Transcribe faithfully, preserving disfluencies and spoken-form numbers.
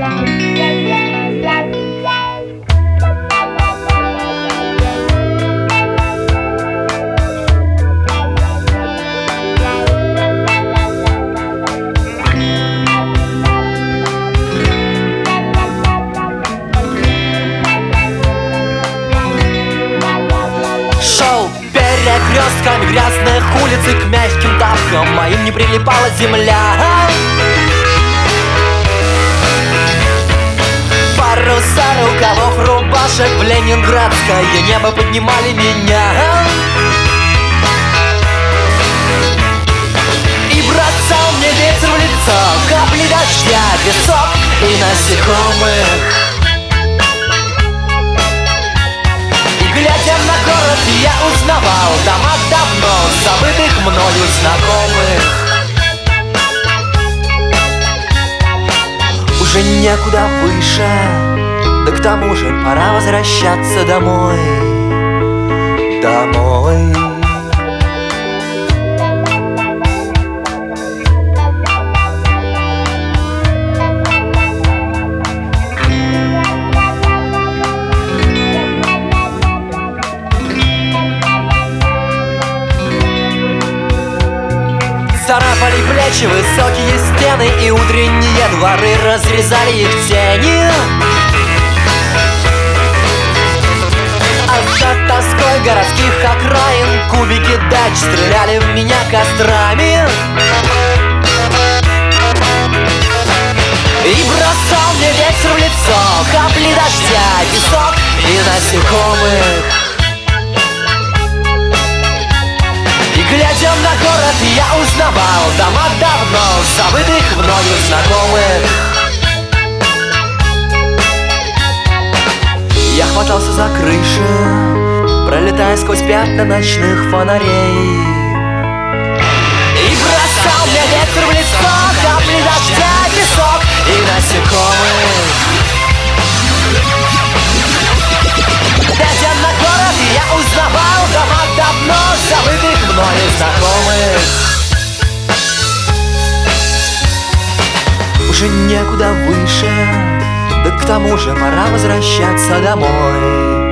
Перекрестками грязных улиц и к мягким тапкам моим не прилипала земля. Паруса рукавов рубашек в ленинградское небо поднимали меня. И бросал мне ветер в лицо капли дождя, песок и насекомых. Глядя на город, я узнавал дома давно забытых мною знакомых. Уже некуда выше, да к тому же пора возвращаться домой. Домой. Царапали плечи высокие стены, и утренние дворы разрезали их тени. А за тоской городских окраин кубики дач стреляли в меня кострами. И бросал мне ветер в лицо капли дождя, песок и насекомых. Глядя на город, я узнавал дома давно забытых мною знакомых. Я хватался за крыши, пролетая сквозь пятна ночных фонарей. И бросал мне ветер в лицо капли дождя, песок и насекомых. Глядя на город, я узнавал дома давно забытых мною знакомых. Уже некуда выше, да к тому же пора возвращаться домой.